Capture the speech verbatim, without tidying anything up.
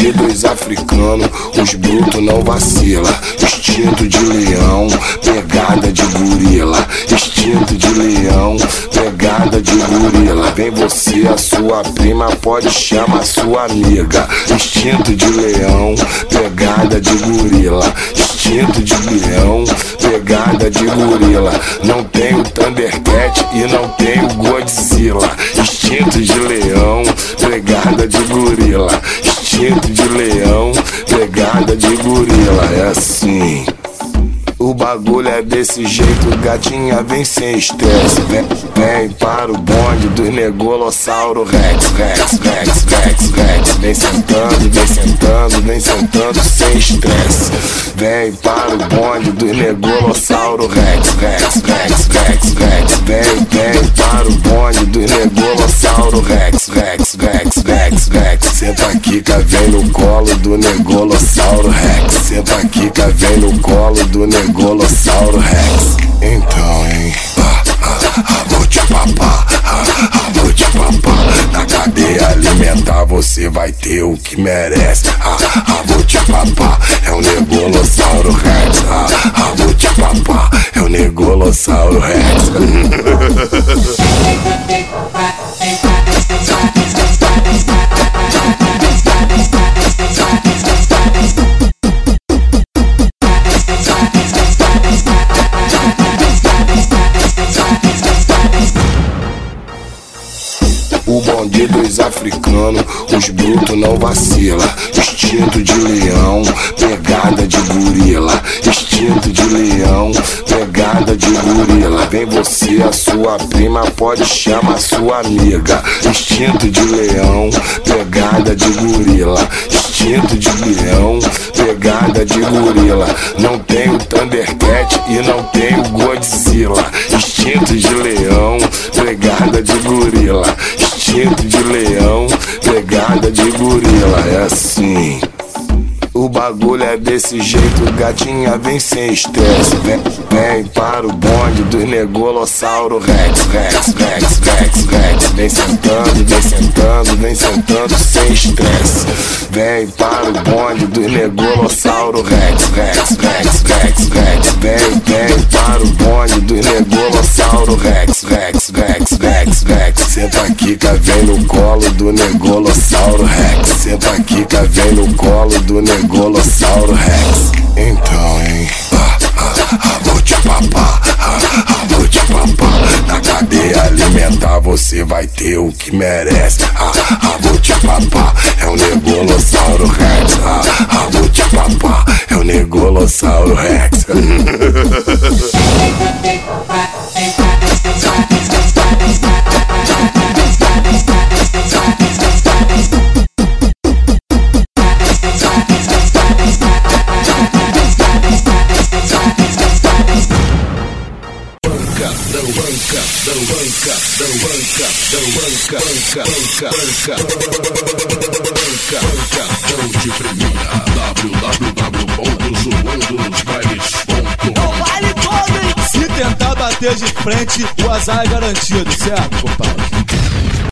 bandidos africanos, os brutos não vacila. Instinto de leão, pegada de gorila. Instinto de leão, pegada de gorila. Vem você, a sua prima, pode chamar sua amiga. Instinto de leão, pegada de gorila. Instinto de leão, pegada de gorila. Não tem o Thundercat e não tem o Godzilla. Instinto de leão, pegada de gorila. Instinto de leão, pegada de gorila. É assim. O bagulho é desse jeito, gatinha vem sem estresse. Vem, vem para o bonde do Negolossauro Rex, Rex, Rex, Rex, Rex. Vem sentando, vem sentando, vem sentando sem estresse. Vem para o bonde do Negolossauro Rex, Rex, Rex, Rex, Rex. Vem, vem para o bonde do Negolossauro Rex, Rex, Rex, Rex, Rex. Senta aqui, cá vem no colo do Negolossauro Rex. Senta aqui, cá vem no colo do Negolossauro Rex. Então, hein? Ah, ah, ah, vou te papar, ah, ah, vou te papar. Na cadeia alimentar você vai ter o que merece. Ah, ah, vou te papar, é o Negolossauro Rex. Ah, ah, vou te papar, é o Negolossauro Rex. O bonde dos africanos, os brutos não vacila. Instinto de leão, pegada de gorila. Instinto de leão, pegada de gorila. Vem você, a sua prima, pode chamar sua amiga. Instinto de leão, pegada de gorila. Instinto de leão, pegada de gorila. Não tem o Thundercat e não tem o Godzilla. Instinto de leão, pegada de gorila. Instinto de leão, pegada de gorila. É assim. O bagulho é desse jeito, gatinha vem sem estresse. Vem, vem para o bonde do Negolossauro Rex, Rex, Rex, Rex, Rex. Vem sentando, vem sentando, vem sentando sem estresse. Vem para o bonde do Negolossauro Rex, Rex, Rex, Rex, Rex. Vem, vem para o bonde do Negolossauro Rex, Rex, Rex, Rex, Rex. Senta aqui, cá vem no colo do Negolossauro Rex. Senta aqui, cá vem no colo do Negolossauro Rex. Então, hein? Ah, ah, ah, vou te papar, ah, ah, vou te papar. Na cadeia alimentar você vai ter o que merece. Ah, ah, vou te papar, é o Negolossauro Rex. Ah, ah, vou te papar, é o Negolossauro Rex. Não banca, não banca, não banca, não banca, banca, banca, banca, banca, não te premia. w w w ponto zoando nos bailes ponto com. É o baile todo, hein? Se tentar bater de frente, o azar é garantido, certo, compadre?